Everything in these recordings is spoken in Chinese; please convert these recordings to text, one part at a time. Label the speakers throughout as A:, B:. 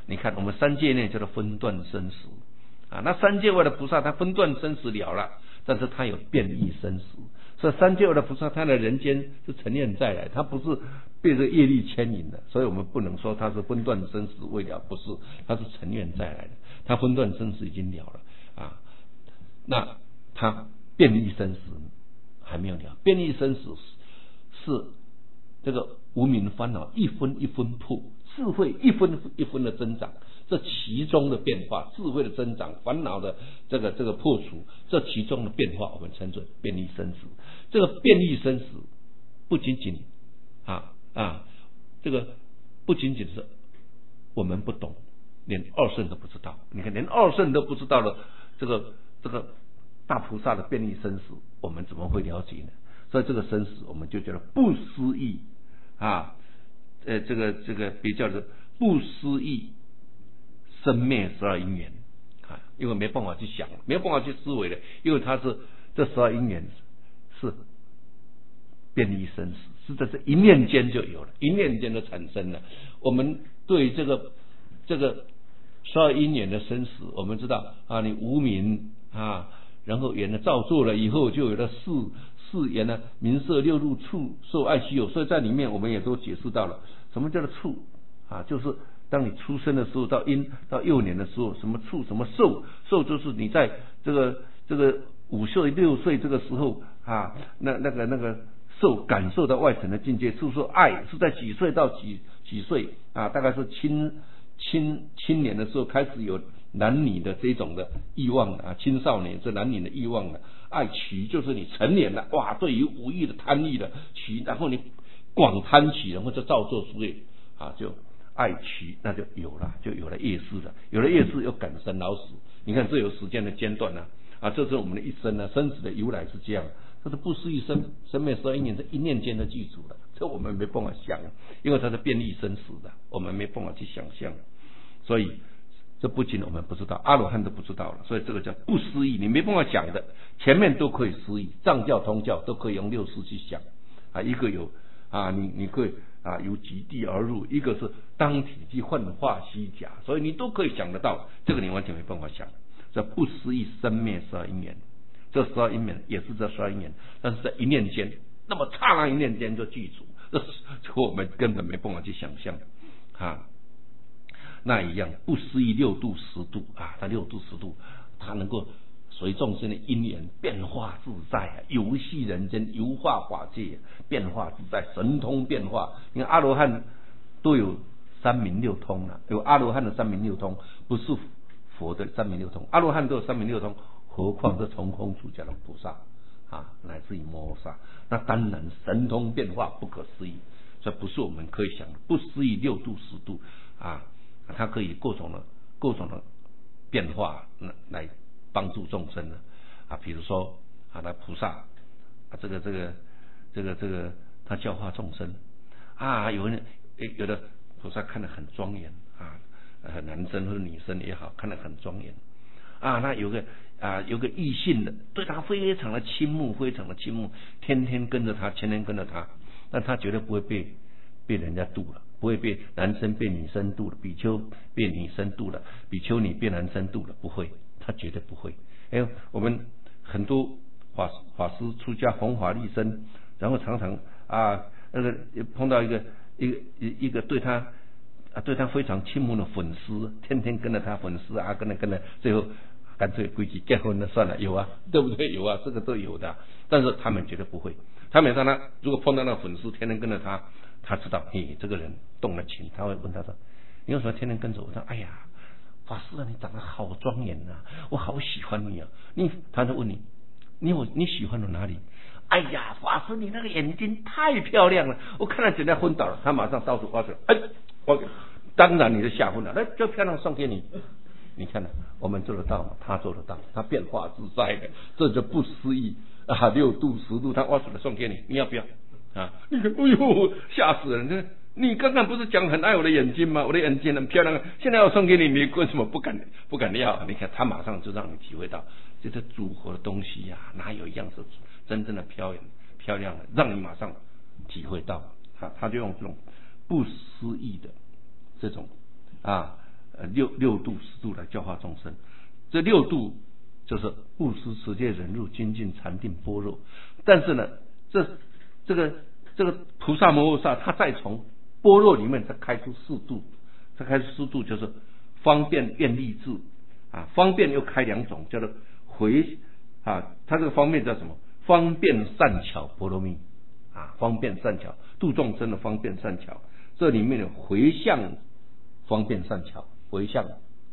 A: 你看我们三界内叫做分段生死啊，那三界外的菩萨他分段生死了了，但是他有变异生死，所以三界外的菩萨他的人间是沉淀再来，他不是被这业力牵引的，所以我们不能说他是分段生死未了，不是，他是沉淀再来的，他分段生死已经了了啊，那他变异生死还没有了，变异生死是这个无明烦恼一分一分破，智慧一分一分的增长，这其中的变化，智慧的增长，烦恼的这个破除，这其中的变化，我们称作变异生死。这个变异生死不仅仅这个不仅仅是我们不懂，连二圣都不知道。你看，连二圣都不知道的这个大菩萨的变异生死，我们怎么会了解呢？所以这个生死，我们就觉得不思议啊，这个比较的不思议生灭12因缘啊，因为没办法去想，没有办法去思维的，因为它是这12因缘是变异生死，是在这一念间就有了，一念间就产生了。我们对这个12因缘的生死，我们知道啊，你无明啊，然后缘呢造作了以后，就有了四缘呢，名色六入触受爱须有，所以在里面我们也都解释到了，什么叫做触啊，就是当你出生的时候，到幼年的时候，什么触什么受，就是你在这个5岁6岁这个时候啊，那个受感受到外层的境界，触说爱是在几岁到几岁啊，大概是青年的时候开始有男女的这种的欲望啊，青少年是男女的欲望的，爱取就是你成年了，哇，对于五欲的贪欲的取，然后你广贪取，然后就造作出业啊，就爱取，那就有了业识了，有了业识又感生老死，你看这有时间的间断啊，这是我们的一生啊，生死的由来是这样，这是不思议生灭12因缘，这一念间的具足了，这我们没办法想，因为它是变异生死的，我们没办法去想象，所以这不仅我们不知道，阿罗汉都不知道了，所以这个叫不思议，你没办法想的，前面都可以思议，藏教通教都可以用六识去想啊，一个有啊，你可以啊由极地而入，一个是当体即幻化虚假，所以你都可以想得到，这个你完全没办法想，这不思议生灭12因缘，这12因缘也是这12因缘，但是在一念间，那么刹那一念间就具足，这我们根本没办法去想象啊。那一样不思议6度10度啊，它6度10度，它能够随众生的因缘变化自在，游戏人间，游化法界，变化自在，神通变化。你看阿罗汉都有三明六通了，有阿罗汉的三明六通，不是佛的三明六通，阿罗汉都有三明六通，何况是从空出家的菩萨啊，乃至于摩诃萨，那当然神通变化不可思议，这不是我们可以想的，不思议6度10度啊。它可以各种的变化来帮助众生的啊，比如说啊，那菩萨啊，这个他教化众生啊，有的菩萨看得很庄严啊，男生或者女生也好，看得很庄严啊，那有个异性的对他非常的倾慕，天天跟着他，但他绝对不会被人家度了。不会被男生被女生度了，比丘被女生度了，比丘尼被男生度了，不会，他绝对不会。我们很多法师出家弘法利生，然后常常啊碰到一个对他非常倾慕的粉丝，天天跟着他粉丝啊，跟着，最后干脆规矩结婚了算了，有啊，对不对？有啊，这个都有的，但是他们绝对不会。他们如果碰到那个粉丝天天跟着他知道这个人动了情，他会问他说：“你为什么天天跟着我？”他说：“哎呀，法师啊，你长得好庄严啊，我好喜欢你啊！”他就问你喜欢我哪里？哎呀，法师你那个眼睛太漂亮了，我看了简直昏倒了。他马上到处发出来，当然你就吓昏了，这漂亮送给你。你看呢，我们做得到吗？他做得到，他变化自在的，这就不思议啊！6度10度，他挖出来送给你，你要不要？啊！你看，哎呦，吓死人！你刚刚不是讲很爱我的眼睛吗？我的眼睛很漂亮，现在要送给你，你为什么不敢要？你看他马上就让你体会到，这个组合的东西呀，哪有一样是真正的漂亮的，让你马上体会到啊！他就用这种不思议的这种六度10度来教化众生。这6度就是布施、持戒、忍辱、精进、禅定、般若。但是呢，这个菩萨摩诃萨他再从般若里面再开出4度，再开出4度就是方便、愿、力、智啊。方便又开2种，叫做他这个方便叫什么？方便善巧波罗蜜啊，方便善巧度众生的方便善巧。这里面的回向方便善巧，回向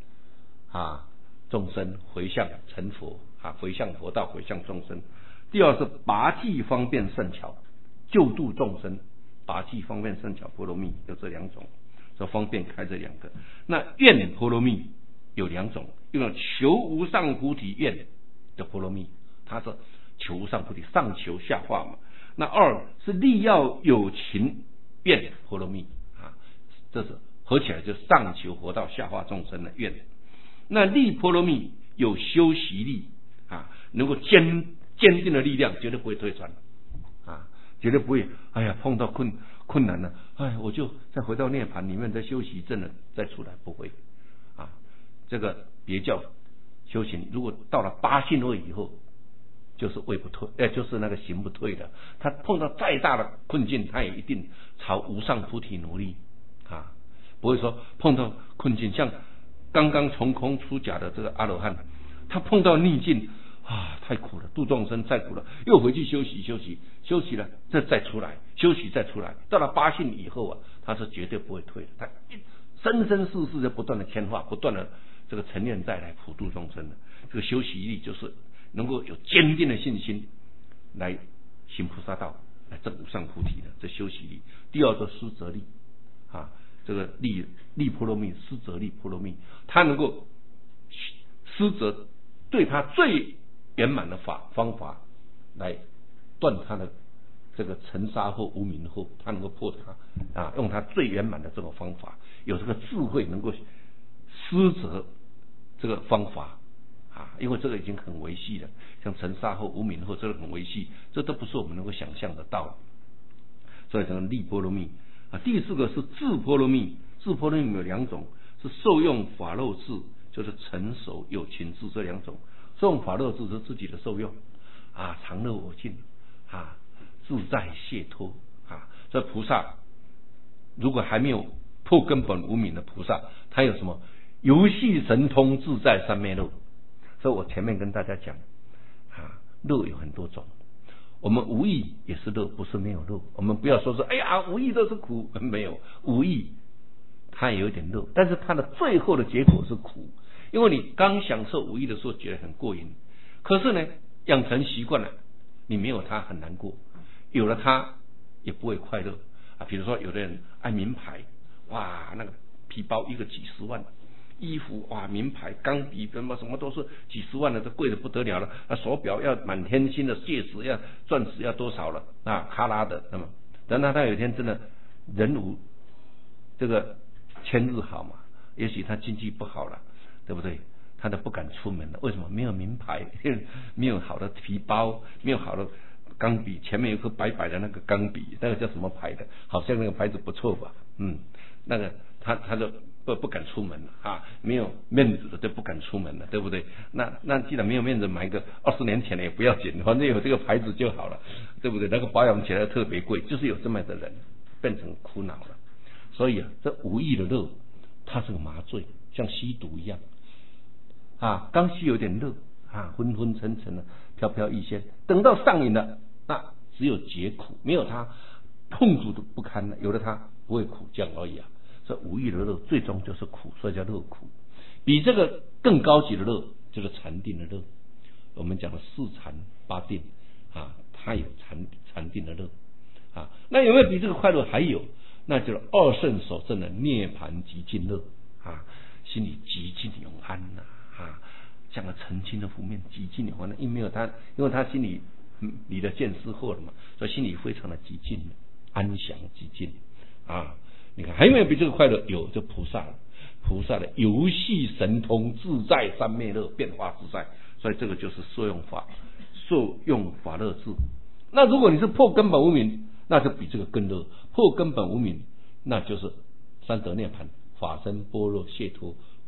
A: 众生，回向成佛回向佛道，回向众生。第二是拔济方便善巧，救度众生，拔济方便善巧波罗蜜有这2种，这方便开这2个。那愿波罗蜜有2种，一种求无上菩提愿的波罗蜜，它是求无上菩提，上求下化嘛。那2是利要有情愿波罗蜜这是合起来就上求佛道，下化众生的愿。那力波罗蜜有修习力能够坚定的力量，绝对不会退转绝对不会碰到困难了我就再回到涅槃里面再休息一阵了再出来，不会这个别叫修行。如果到了8信位以后，就是位不退，就是那个行不退的。他碰到再大的困境，他也一定朝无上菩提努力不会说碰到困境，像刚刚从空出家的这个阿罗汉，他碰到逆境太苦了，度众生太苦了，又回去休息了，再出来休息再出来。到了8信以后他是绝对不会退的，他生生世世就不断的迁化，不断的这个沉淀再来普度众生的。这个修习力就是能够有坚定的信心来行菩萨道，来证无上菩提的这修习力。第二个施则力这个力波罗蜜，施则力波罗蜜，他能够施则对他最圆满的方法来断他的这个尘沙或无明后，他能够破他用他最圆满的这种方法，有这个智慧能够施则这个方法因为这个已经很微细了，像尘沙或无明后这个很微细，这都不是我们能够想象得到的。所以讲力波罗蜜第4个是智波罗蜜。智波罗蜜有2种，是受用法漏智，就是成熟有情智这2种。受用法漏智是自己的受用常乐我净自在解脱这菩萨如果还没有破根本无明的菩萨，他有什么游戏神通自在三昧乐。所以我前面跟大家讲乐有很多种，我们无意也是乐，不是没有乐。我们不要说无意都是苦，没有，无意它也有点乐，但是它的最后的结果是苦。因为你刚享受无意的时候觉得很过瘾，可是呢养成习惯了，你没有它很难过，有了它也不会快乐比如说有的人爱名牌，那个皮包一个几十万，衣服名牌，钢笔什么都是几十万的，这贵的不得了了手表要满天星的，戒指要钻石要多少了卡拉的。那么等到他有一天真的人无这个千日好嘛，也许他经济不好了，对不对？他都不敢出门了。为什么？没有名牌，没有好的皮包，没有好的钢笔，前面有颗白白的那个钢笔，那个叫什么牌的？好像那个牌子不错吧？那个他就不敢出门了没有面子的就不敢出门了，对不对？那既然没有面子，买一个20年前的也不要紧，反正有这个牌子就好了，对不对？那个保养起来特别贵，就是有这么的人变成苦恼了。所以这无意的乐，它是个麻醉，像吸毒一样刚吸有点乐昏昏沉沉的，飘飘欲仙，等到上瘾了，那只有解苦，没有它痛苦的不堪了，有了它不会苦，这样而已这无意的乐最终就是苦，所以叫乐苦。比这个更高级的乐就是禅定的乐，我们讲的四禅八定它有禅定的乐那有没有比这个快乐还有？那就是二圣所证的涅槃极尽乐心里极尽永安像个澄清的湖面，极尽永安。因为他心里你的见思惑了嘛，所以心里非常的极尽安详极尽你看还有没有比这个快乐？有，就菩萨了。菩萨的游戏神通自在三昧乐，变化自在，所以这个就是受用法乐智。那如果你是破根本无明，那就比这个更乐。破根本无明，那就是三德涅槃、法身般若解脱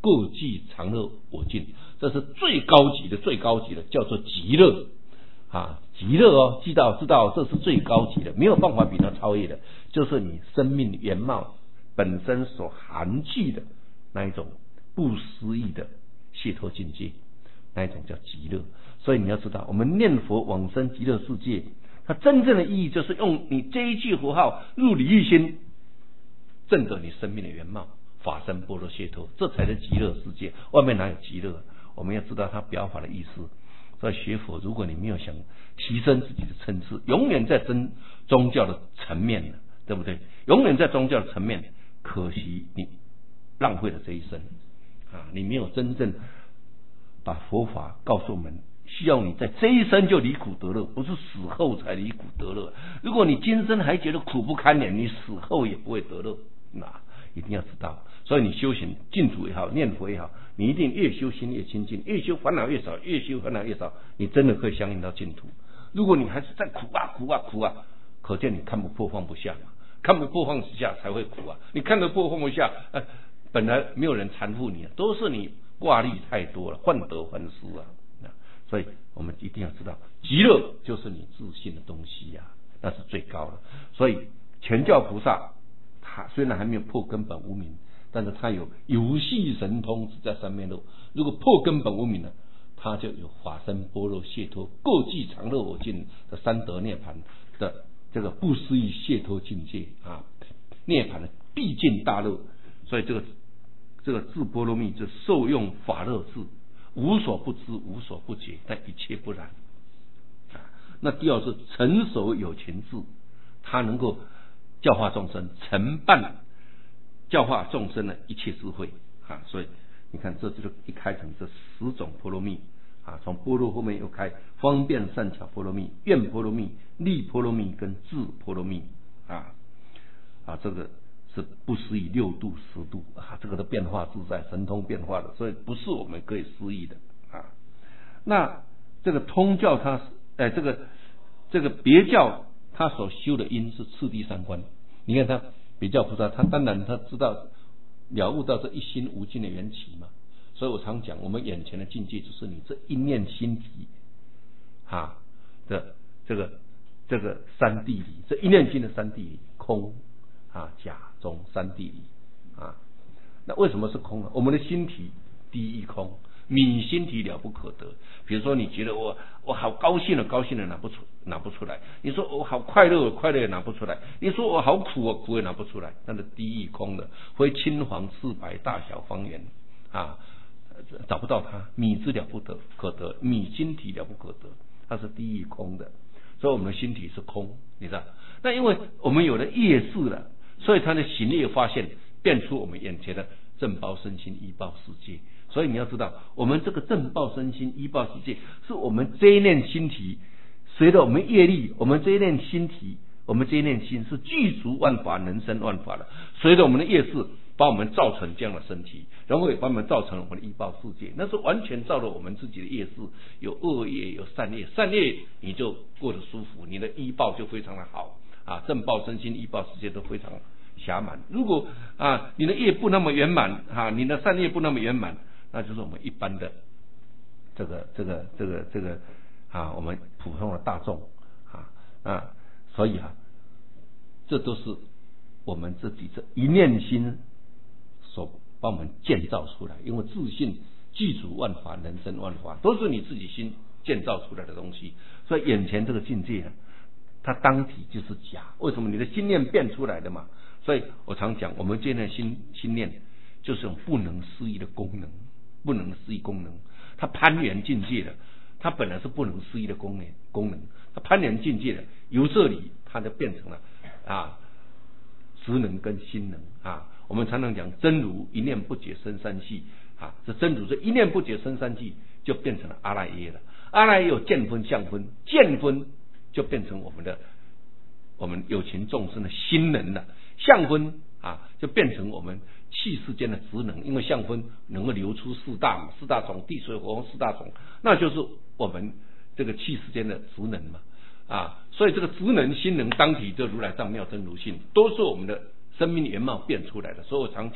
A: 各具常乐我净，这是最高级的，叫做极乐啊，极乐哦，知道，这是最高级的，没有办法比它超越的，就是你生命原貌本身所含具的那一种不思议的解脱境界，那一种叫极乐。所以你要知道，我们念佛往生极乐世界，它真正的意义就是用你这一句佛号入理一心，证得你生命的原貌，法身般若解脱，这才是极乐世界。外面哪有极乐？我们要知道它表法的意思。所以学佛，如果你没有想提升自己的层次，永远在宗教的层面，对不对？永远在宗教的层面，可惜你浪费了这一生啊！你没有真正把佛法告诉我们，需要你在这一生就离苦得乐，不是死后才离苦得乐。如果你今生还觉得苦不堪言，你死后也不会得乐。那一定要知道，所以你修行净土也好，念佛也好，你一定越修心越清净，越修烦恼越少，越修烦恼越少，你真的可以相应到净土。如果你还是在苦啊，可见你看不破放不下嘛，看不破放不下才会苦啊。你看得破放不下，本来没有人缠缚你，都是你挂虑太多了，患得患失啊。所以我们一定要知道，极乐就是你自信的东西呀，那是最高的。所以全教菩萨他虽然还没有破根本无明，但是他有游戏神通只在三昧路。如果破根本无明了，他就有法身般若解脱各具常乐我净的三德涅槃的这个不思议解脱境界啊，涅槃的毕竟大乐。所以这个智波罗蜜就受用法乐智，无所不知，无所不觉，但一切不染。那第二是成熟有情智，他能够教化众生，承办教化众生的一切智慧啊。所以你看，这就是一开成这10种波罗蜜啊，从般若后面又开方便善巧波罗蜜、愿波罗蜜、力波罗蜜跟智波罗蜜啊，这个是不思议6度10度啊，这个的变化自在，神通变化的，所以不是我们可以思议的啊。那这个通教它这个别教他所修的因是次第三观。你看他别教菩萨，他当然他知道了悟到这一心无尽的缘起嘛。所以我常讲，我们眼前的境界就是你这一念心体的这个三谛里，这一念心的三谛里，空假中三谛里啊。那为什么是空呢？我们的心体第一空，泯心体了不可得。比如说你觉得我好高兴了，高兴了拿不出来；你说我好快乐，快乐也拿不出来；你说我好苦，苦也拿不出来。那是第一空的，非青黄赤白大小方圆找不到它，泯之了不可得，泯心体了不可得，它是第一空的。所以我们的心体是空，你知道？那因为我们有了业识了，所以它的行业发现变出我们眼前的正报身心依报世界。所以你要知道，我们这个正报身心依报世界，是我们这一念心体，随着我们业力，我们这一念心体，我们这一念心是具足万法，能生万法的。随着我们的业识，把我们造成这样的身体，然后也把我们造成我们的依报世界，那是完全照着我们自己的业识，有恶业有善业，善业你就过得舒服，你的依报就非常的好正报身心依报世界都非常暇满。如果你的业不那么圆满你的善业不那么圆满，那就是我们一般的这个我们普通的大众所以这都是我们自己这一念心所帮我们建造出来。因为自信具足万法，能生万法，都是你自己心建造出来的东西。所以眼前这个境界它当体就是假。为什么？你的心念变出来的嘛。所以我常讲，我们这念心念就是种不能思议的功能，不能思议功能。它攀缘境界的，它本来是不能思议的功能，它攀缘境界的，由这里它就变成了识能跟心能我们常常讲真如一念不解生三系这真如这一念不解生三系就变成了阿赖耶了。阿赖耶有见分相分，见分就变成我们有情众生的心能了，相分就变成我们气世间的职能。因为相分能够流出四大种，地水火风四大种，那就是我们这个气世间的职能嘛所以这个职能心能当体，这如来藏妙真如性，都是我们的生命原貌变出来的。所以我常讲，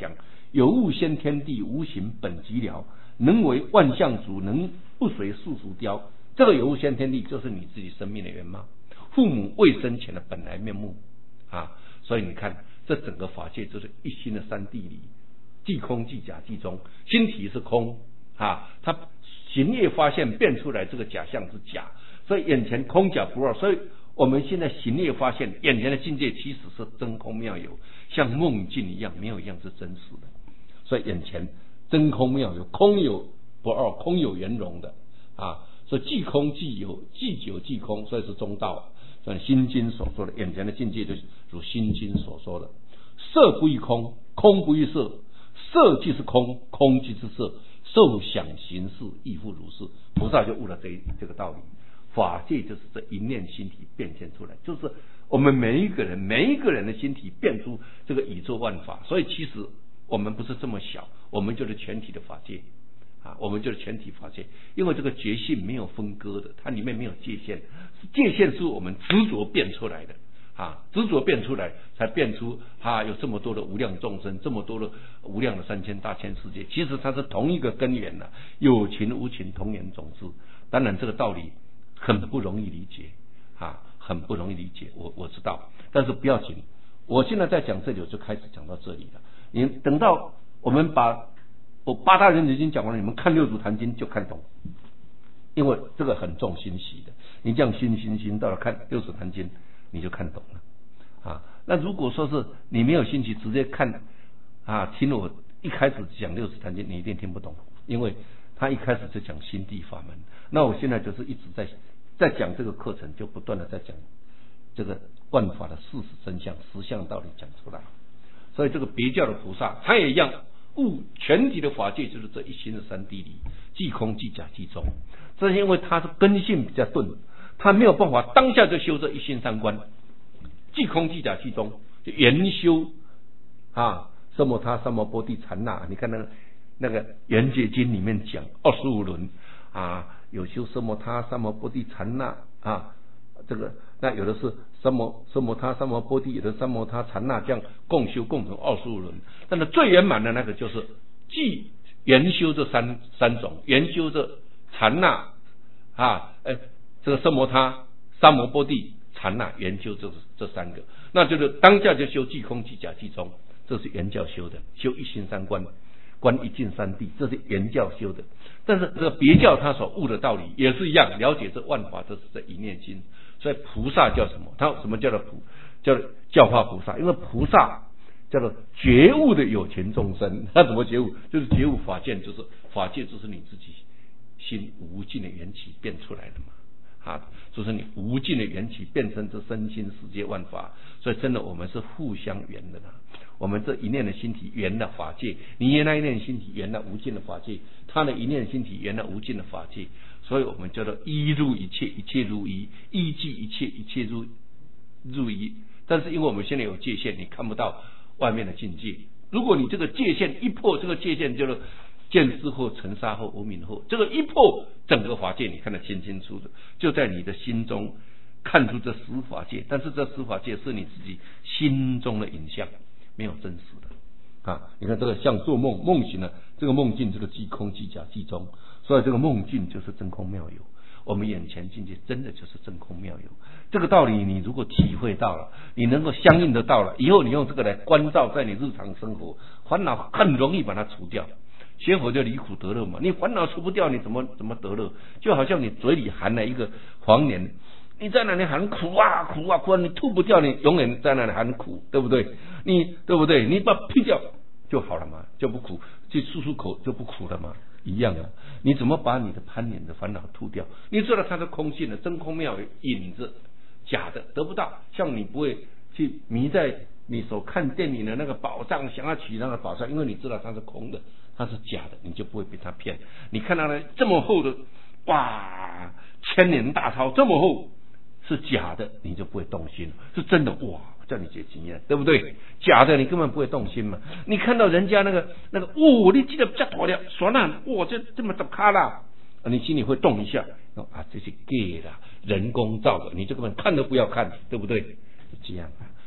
A: 有物先天地，无形本寂寥。能为万象主，能不随世俗雕。这个有物先天地就是你自己生命的原貌，父母未生前的本来面目啊。所以你看，这整个法界就是一心的三谛理，即空即假即中。心体是空啊，它行业发现变出来这个假象是假，所以眼前空假不二。所以我们现在行业发现眼前的境界其实是真空妙有，像梦境一样，没有一样是真实的。所以眼前真空妙有，空有不二，空有圆融的啊。所以即空即有，即有即空，所以是中道。所以《心经》所说的眼前的境界，就是如《心经》所说的：色不异空，空不异色，色即是空，空即是色，受想行识亦复如是。菩萨就悟了这个道理。法界就是这一念心体变现出来，就是我们每一个人的心体变出这个宇宙万法。所以其实我们不是这么小，我们就是全体的法界啊，我们就是全体法界。因为这个觉性没有分割的，它里面没有界限，界限是我们执着变出来的啊，执着变出来才变出有这么多的无量众生，这么多的无量的三千大千世界。其实它是同一个根源的，有情无情同源种子。当然这个道理很不容易理解啊，很不容易理解，我知道，但是不要紧。我现在在讲这里，我就开始讲到这里了。你等到我们把八大人觉经讲完了，你们看六祖坛经就看懂，因为这个很重心习的。你这样心到了看六祖坛经，你就看懂了啊。那如果说是你没有兴趣，直接看听我一开始讲六祖坛经，你一定听不懂，因为他一开始就讲心地法门。那我现在就是一直在讲这个课程，就不断的在讲这个万法的事实真相、实相道理讲出来。所以这个别教的菩萨，他也一样悟全体的法界就是这一心的三谛理，即空即假即中。这是因为他是根性比较钝，他没有办法当下就修这一心三观，即空即假即中，就研修奢摩他、三摩波帝、禅那。你看那个圆觉经里面讲25轮有修奢摩他、三摩波帝、禅那这个那有的是奢摩他、三摩波帝，有的三摩他、禅那，这样共修共成25轮。但是最圆满的那个就是既研修这三种，研修这禅那这个奢摩他、三摩波帝、禅那，研究这三个，那就是当下就修即空即假即中，这是原教修的，修一心三观，观一境三谛，这是原教修的。但是这个别教他所悟的道理也是一样，了解这万法都是这一念心。所以菩萨叫什么？他什么叫做教化菩萨？因为菩萨叫做觉悟的有情众生。他怎么觉悟？就是觉悟法界，就是法界就是你自己心无尽的缘起变出来的嘛就是你无尽的缘起变成这身心世界万法。所以真的我们是互相缘的啦。我们这一念的心体缘了法界，你那一念心体缘了无尽的法界，他的一念心体缘了无尽的法界。所以我们叫做一入一切，一切入一，一即一切，一切入一。但是因为我们现在有界限，你看不到外面的境界。如果你这个界限一破，这个界限就是见思后、尘沙后、无明后，这个一破，整个法界你看得清清楚楚，就在你的心中看出这十法界。但是这十法界是你自己心中的影像，没有真实的你看这个像做梦，梦醒了，这个梦境这个即空即假即中，所以这个梦境就是真空妙有。我们眼前境界真的就是真空妙有。这个道理你如果体会到了，你能够相应得到了，以后你用这个来关照在你日常生活，烦恼很容易把它除掉。学佛就离苦得乐嘛，你烦恼除不掉，你怎么得乐？就好像你嘴里含了一个黄连，你在那里喊苦啊苦啊苦啊，你吐不掉，你永远在那里喊苦，对不对？对不对？你把它劈掉就好了嘛，就不苦，去漱口就不苦了嘛，一样啊。你怎么把你的攀缘的烦恼吐掉？你知道它是空性的，真空妙有，影子假的得不到。像你不会去迷在你所看电影的那个宝藏，想要取那个宝藏，因为你知道它是空的，它是假的，你就不会被它骗。你看到了这么厚的哇千年大钞这么厚是假的，你就不会动心。是真的哇叫你解经验，对不对？假的你根本不会动心嘛。你看到人家那个你记得比较妥了，说那这么大咖啦，你心里会动一下这是假的，人工造的，你就根本看都不要看，对不对？这样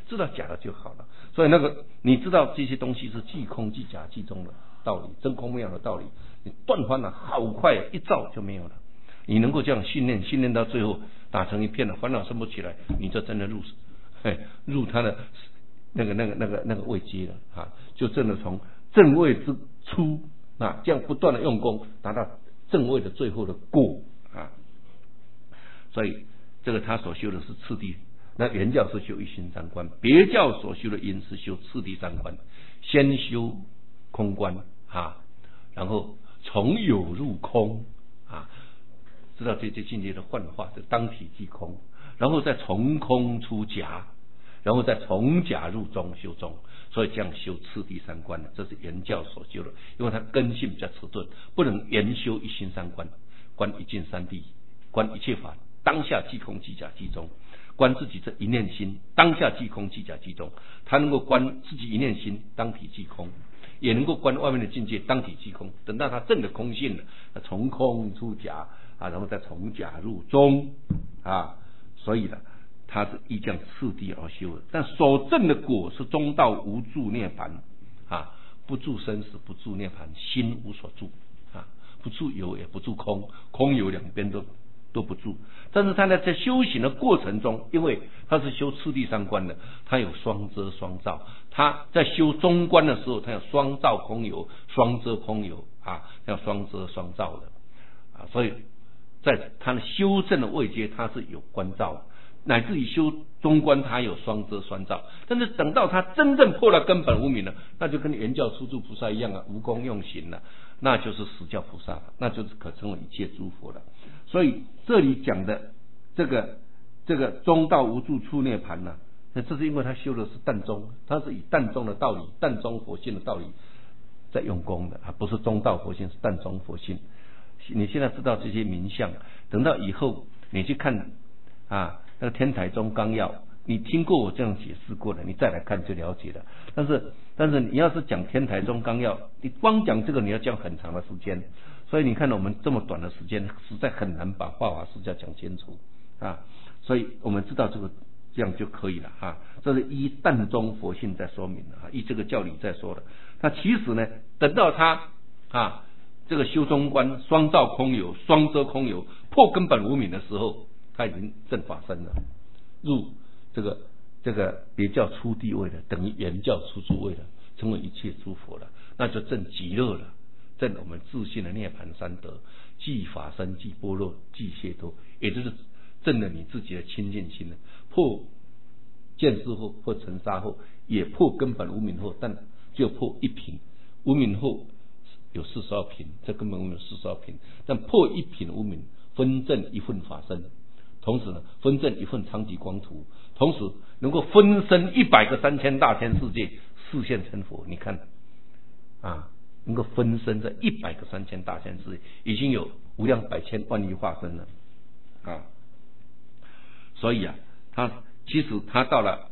A: 知道假的就好了。所以你知道这些东西是即空即假即中的道理，真空妙的道理，你断烦恼好快，一照就没有了。你能够这样训练到最后打成一片了，烦恼生不起来，你就真的入他的那个位阶了啊，就真的从正位之初啊，这样不断的用功，达到正位的最后的果啊。所以这个他所修的是次第，那原教是修一心三观，别教所修的因是修次第三观，先修空观啊，然后从有入空啊，知道这境界的幻化是当体即空，然后再从空出假，然后再从假入中修中，所以这样修次第三观的，这是原教所修的，因为它根性比较迟钝，不能研修一心三观，观一境三谛，观一切法当下即空即假即中，观自己这一念心当下即空即假即中，他能够观自己一念心当体即空，也能够观外面的境界当体即空，等到他证的空性了，从空出假啊，然后再从假入中啊，所以呢他是依这样次第而修的，但所证的果是中道无住涅槃啊，不住生死，不住涅槃，心无所住啊，不住有也不住空，空有两边都不住。但是他呢，在修行的过程中，因为他是修次第三观的，他有双遮双照。他在修中观的时候，他有双照空有，双遮空有啊，要双遮双照的啊。所以在他的修正的位阶，他是有观照的，乃至于修中观，他有双遮双照。但是等到他真正破了根本无明了，那就跟原教初住菩萨一样啊，无功用行了，那就是实教菩萨了，那就是可称为一切诸佛了。所以这里讲的这个中道无住处涅槃呢，那这是因为他修的是淡中，他是以淡中的道理、淡中佛性的道理在用功的，不是中道佛性，是淡中佛性。你现在知道这些名相，等到以后你去看啊，那个天台宗纲要，你听过我这样解释过的，你再来看就了解了。但是你要是讲天台宗纲要，你光讲这个你要讲很长的时间，所以你看我们这么短的时间，实在很难把化法释教讲清楚啊。所以我们知道这样就可以了啊。这是依淡中佛性在说明的啊，依这个教理在说的。那其实呢，等到他啊这个修中观双照空有、双遮空有，破根本无明的时候，他已经证法身了，入这个别教初地位了，等于原教初住位了，成为一切诸佛了，那就证极乐了，证我们自信的涅槃三德，即法身、即般若、即解脱，也就是证了你自己的清净心了。破见识后或尘沙后，也破根本无明后，但就破一品无明后有42品，这根本无明有42品，但破一品无明，分证一份法身，同时呢分证一份常寂光图，同时能够分身100个3000大千世界示现成佛。你看啊，能够分身在100个3000大千世界，已经有无量百千万亿化身了啊。所以啊，其实他到了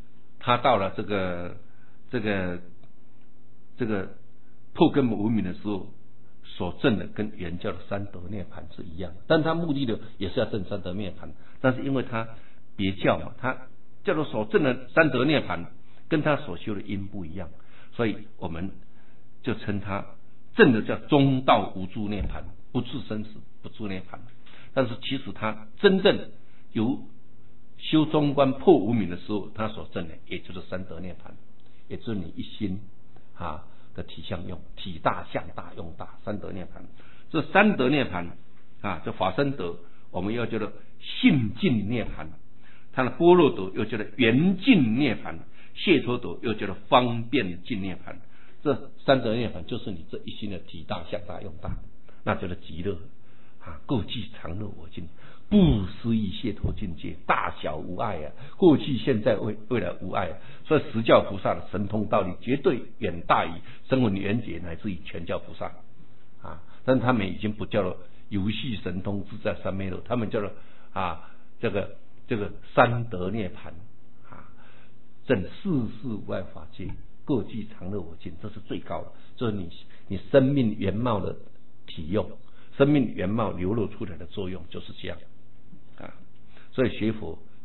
A: 这个破根本无明的时候，所证的跟原教的三德涅槃是一样的，但他目的的也是要证三德涅槃，但是因为他别教嘛，他叫做所证的三德涅槃跟他所修的因不一样，所以我们就称他证的叫中道无住涅槃，不住生死，不住涅槃。但是其实他真正由修中观破无明的时候，他所证的也就是三德涅槃，也就是你一心的体相用，体大相大用大，三德涅槃。这三德涅槃这法身德我们又叫做性净涅槃，它的般若德又叫做圆净涅槃，解脱德又叫做方便净涅槃。这三德涅槃就是你这一心的体大相大用大，那叫做极乐过去常乐我净，不思议解脱境界，大小无碍过去现在未来无碍所以实教菩萨的神通道理绝对远大于声闻缘觉乃至于全教菩萨但是他们已经不叫做游戏神通自在三昧了，他们叫做这个三德涅槃证世事无碍法界，过去常乐我净，这是最高的，这是你生命原貌的体用，生命原貌流露出来的作用就是这样所以学佛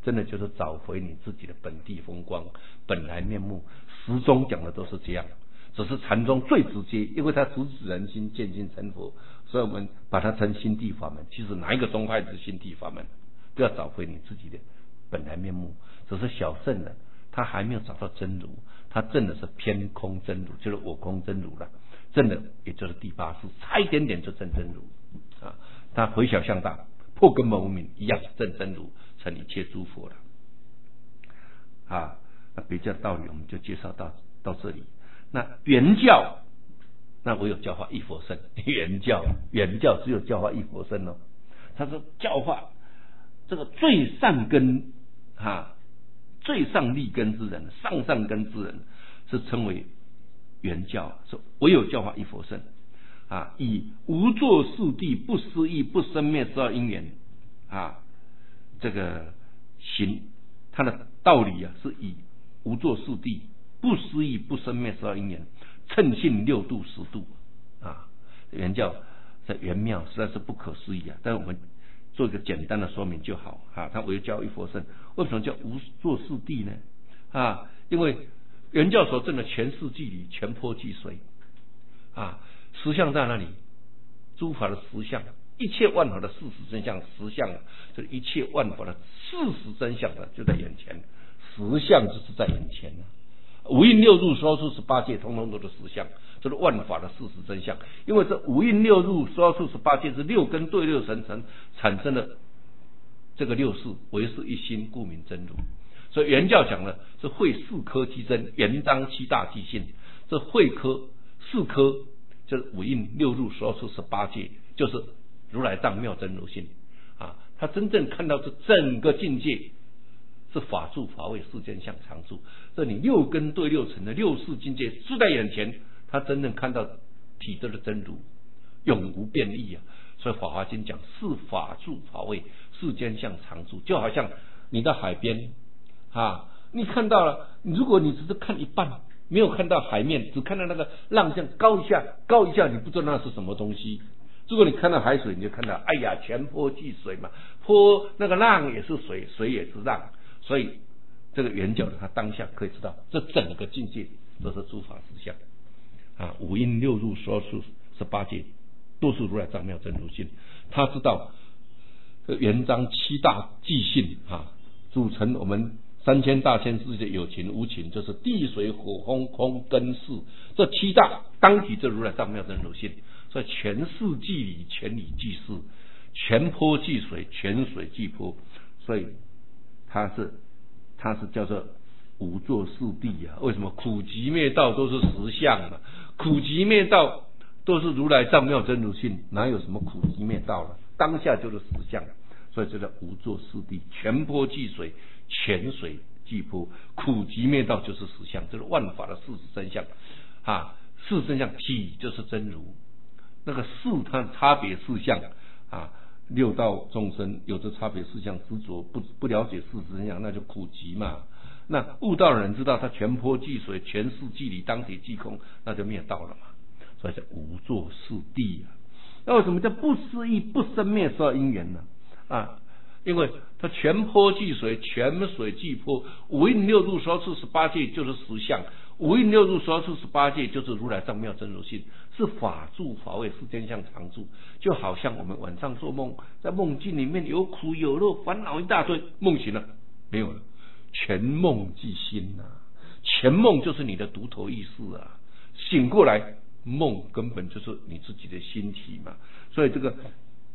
A: 真的就是找回你自己的本地风光、本来面目。十宗讲的都是这样，只是禅宗最直接，因为它直指人心，见性成佛，所以我们把它称心地法门。其实哪一个宗派是心地法门，都要找回你自己的本来面目。只是小圣人他还没有找到真如，他证的是偏空真如，就是我空真如了，证的也就是第八识，差一点点就证真如啊。他回小向大，破根本无明，一样证真如，成一切诸佛了啊。那别教道理我们就介绍到这里。那原教，那我有教化一佛圣，原教只有教化一佛圣哦。他说教化这个最善根最上立根之人，上根之人是称为原教，说唯有教化一佛圣啊，以无作事谛，不思议，不生灭十二因缘啊，这个行它的道理啊，是以无作事谛，不思议，不生灭十二因缘，称性六度十度啊，原教在圆妙实在是不可思议啊，但是我们做一个简单的说明就好啊。他唯有教一佛圣，为什么叫无作事谛呢？啊，因为原教所证的全世纪里，全波即随啊，实相在那里，诸法的实相，一切万法的事实真相，实相这一切万法的事实真相的就在眼前，实相就是在眼前五蕴六入说出18界，通通都是实相，这是万法的事实真相。因为这五蕴六入说出18界是六根对六神成产生的这个六事，唯是一心，故名真如。所以原教讲的是会四科即真，圆章七大即性。这会科四科就是五蕴六入说出18界，就是如来藏妙真如性啊。他真正看到这整个境界是法住法位世间相常住，这你六根对六尘的六世境界就在眼前，他真正看到体质的真如，永无变异啊。所以《法华经》讲是法住法位世间相常住，就好像你到海边啊，你看到了，如果你只是看一半，没有看到海面，只看到那个浪像高一下高一下，你不知道那是什么东西。如果你看到海水，你就看到哎呀，全波即水嘛，波那个浪也是水，水也是浪。所以这个原教的他当下可以知道，这整个境界都是诸法实相啊，五蕴六入说出18界都是如来藏妙真如性。他知道这圆章七大即性啊，组成我们3000大千世界有情无情，就是地水火风空根识，这七大当体这如来藏妙真如性。所以全世即理，全理即事，全波即水，全水即波。所以它是叫做无作事谛啊。为什么苦集灭道都是实相嘛？苦集灭道都是如来藏妙真如性，哪有什么苦集灭道了？当下就是实相，所以这叫无作事谛，全波即水，全水即波。苦集灭道就是实相，这是万法的事实真相啊。事实真相体就是真如，那个事它差别事相啊。六道众生有着差别事相执着，不了解事实真相，那就苦集嘛。那悟道的人知道他全波即水，全事即理，当体即空，那就灭道了嘛。所以叫无作事谛啊。那为什么叫不思议，不生灭十二因缘呢？啊，因为它全波即水，全水即波，五蕴六入说出18界就是实相，五蕴六入说出18界就是如来藏妙真如性，是法住法位世间相常住。就好像我们晚上做梦，在梦境里面有苦有乐，烦恼一大堆，梦醒了没有了，全梦即心啊，全梦就是你的独头意识啊，醒过来梦根本就是你自己的心体嘛。所以这个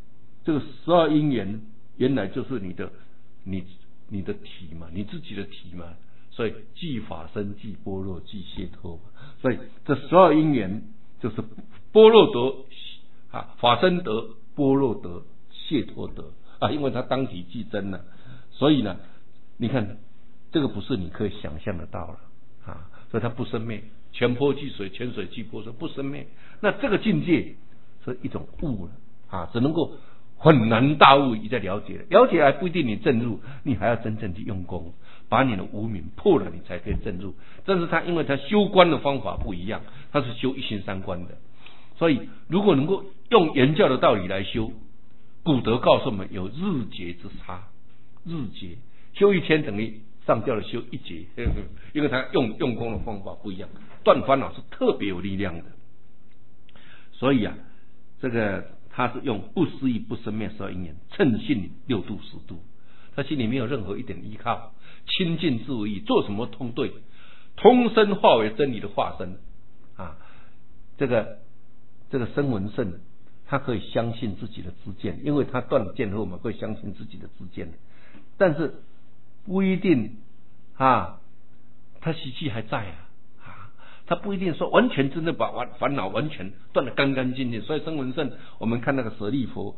A: 12因缘原来就是你的体嘛，你自己的体嘛。所以即法身，即般若，即解脱嘛。所以这12因缘就是般若得啊，法身得，般若得，解脱得啊，因为它当体即真了。所以呢，你看这个不是你可以想象得到了啊，所以它不生灭，全波即水，全水即波，说不生灭。那这个境界是一种悟了啊，只能够很难大悟，你在了解还不一定你证入，你还要真正去用功，把你的无明破了，你才可以证入。但是他因为他修观的方法不一样，他是修一心三观的，所以如果能够用原教的道理来修，古德告诉我们有日劫之差，日劫修一天等于上吊了修一节，因为他用功的方法不一样。断烦恼是特别有力量的，所以啊，这个他是用不思议不生灭12因缘，称性6度10度，他心里没有任何一点依靠，亲近自为义，做什么通对，通身化为真理的化身啊。这个声闻圣，他可以相信自己的知见，因为他断了见后嘛，会相信自己的知见，但是不一定啊，他习气还在啊，他不一定说完全真的把烦恼完全断得干干净净。所以声闻圣，我们看那个舍利弗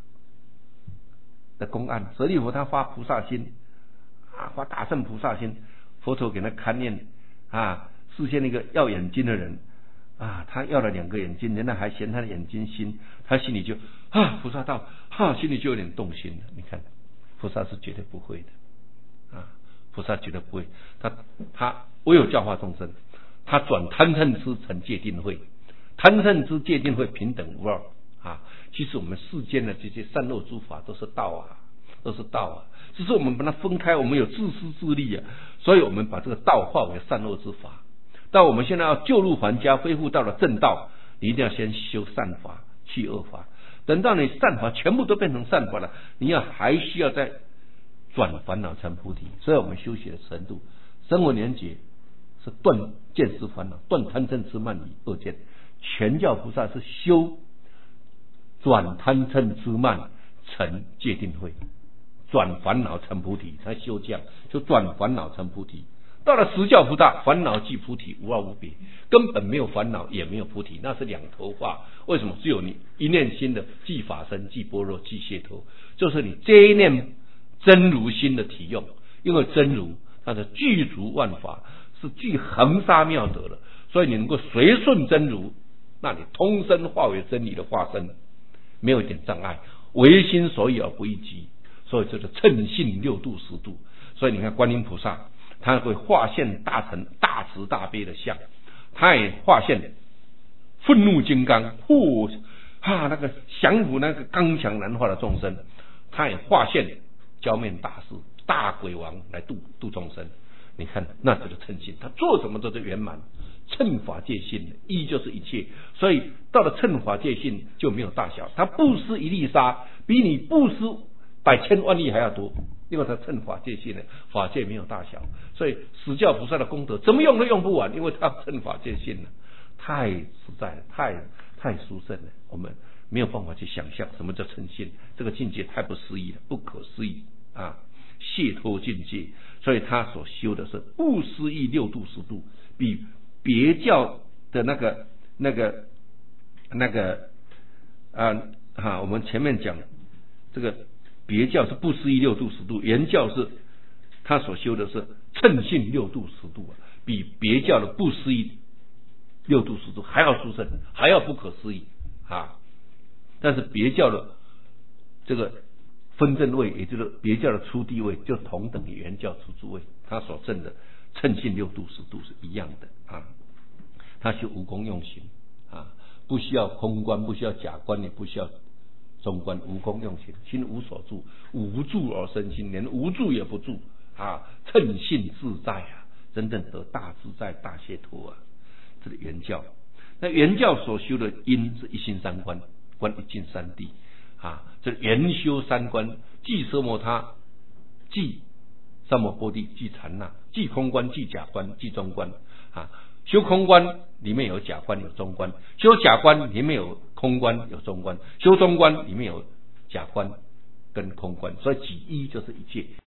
A: 的公案，舍利弗他发菩萨心啊，发大乘菩萨心，佛陀给他勘验啊，示现那个要眼睛的人啊，他要了2个眼睛，人家还嫌他的眼睛新，他心里就菩萨道心里就有点动心了。你看菩萨是绝对不会的啊，菩萨绝对不会，他唯有教化众生，他转贪嗔痴成戒定慧，贪嗔痴戒定慧平等无二啊。其实我们世间的这些善恶诸法都是道啊，都是道啊，只是我们把它分开，我们有自私自利啊，所以我们把这个道化为善恶之法。但我们现在要救入还家，恢复到了正道，你一定要先修善法，去恶法。等到你善法全部都变成善法了，你还需要再转烦恼成菩提。所以我们修学的程度，声闻缘觉是断见思烦恼，断贪嗔痴慢疑恶见；全教菩萨是修转贪嗔痴慢成戒定慧，转烦恼成菩提。他修这样，就转烦恼成菩提。到了实教菩萨，烦恼即菩提，无二无别，根本没有烦恼，也没有菩提，那是两头话。为什么？只有你一念心的即法身、即般若、即解脱，就是你这一念真如心的体用。因为真如它的具足万法，是具恒沙妙德的，所以你能够随顺真如，那你通身化为真理的化身，没有一点障碍，唯心所以而不异己，所以这个称性6度10度。所以你看观音菩萨，他会化现大乘大慈大悲的相，他也化现愤怒金刚，那个降服那个刚强难化的众生，他也化现浇面大士大鬼王来度众生。你看那这个称性，他做什么都是圆满，称法界性，一就是一切。所以到了称法界性就没有大小，他布施一粒沙，比你布施100千万粒还要多，因为他称法界性的，法界没有大小。所以实教菩萨的功德怎么用都用不完，因为他称法界性了，太实在了，太殊胜了，我们没有办法去想象什么叫称性，这个境界太不思议了，不可思议啊，解脱境界。所以他所修的是不思议6度10度，比别教的我们前面讲这个别教是不思议6度10度，原教是他所修的是称性6度10度，比别教的不思议6度10度还要殊胜，还要不可思议啊！但是别教的这个分正位，也就是别教的初地位，就同等于原教初住位，他所证的称性6度10度是一样的啊。他修无功用行啊，不需要空观，不需要假观，也不需要中观，无功用行，心无所住，无住而生心，连无住也不住啊，称性自在啊，真正得大自在大解脱啊。这是原教。那原教所修的因是一心3观，观一境3谛啊，这原修3观，即奢摩他，即三摩波帝，即禅那，即空观，即假观，即中观啊。修空观里面有假观有中观，修假观里面有空观有中观，修中观里面有假观跟空观，所以即一就是一切。